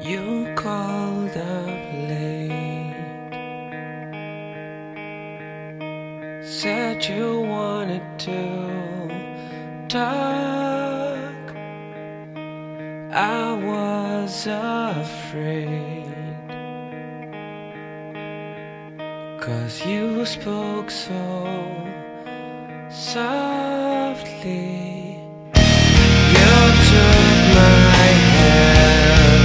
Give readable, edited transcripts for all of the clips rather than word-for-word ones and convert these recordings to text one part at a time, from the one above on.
You called up late, said you wanted to talk. I was afraid, 'cause you spoke so softly. You took my hand,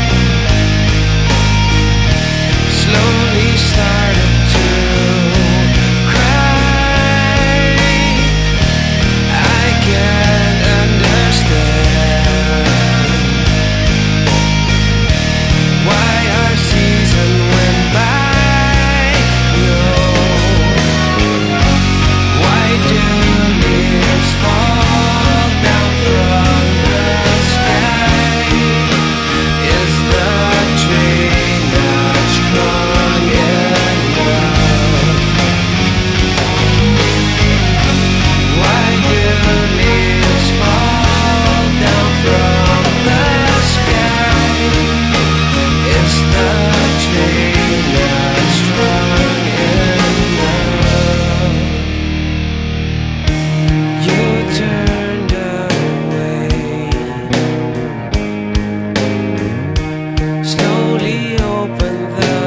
slowly started to cry. I can't understand why our season went by. No, why do leaves fall down from the sky? Is the tree not strong enough? Why do leaves fall down from the sky? Is the tree not strong enough? You turned away, slowly opened the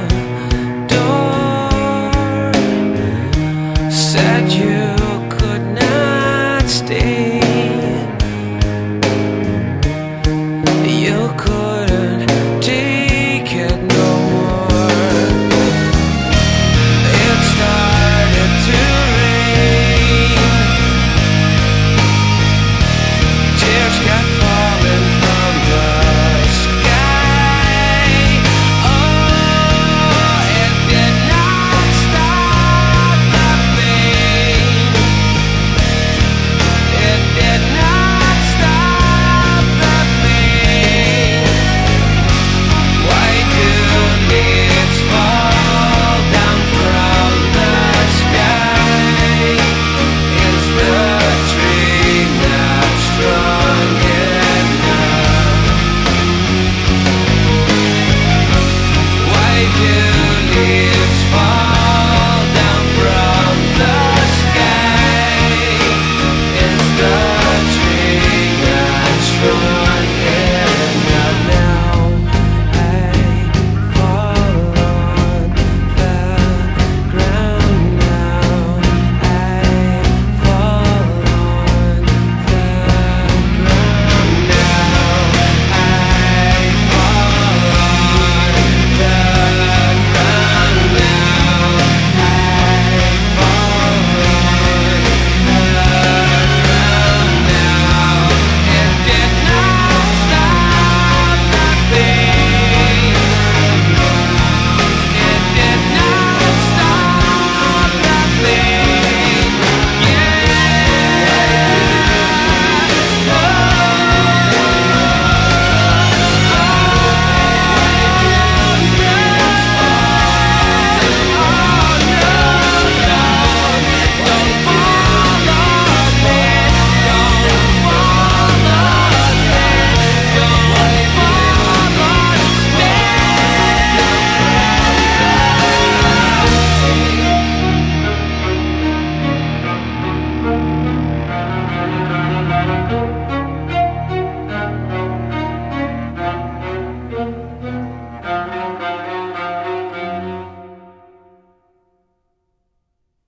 door, said you could not stay. You couldn't take it no more. It started to rain, tears kept falling from the sky. Oh, it did not stop the pain. It did not stop the pain. Why do leaves fall down from the sky? Is the tree not strong enough? Why do leaves fall down from the sky? Is the tree not strong enough? Now I fall on the ground. Now I fall on the ground. Now I fall on the ground. Now I fall on the ground. Now it did not stop the pain. It did not stop the pain.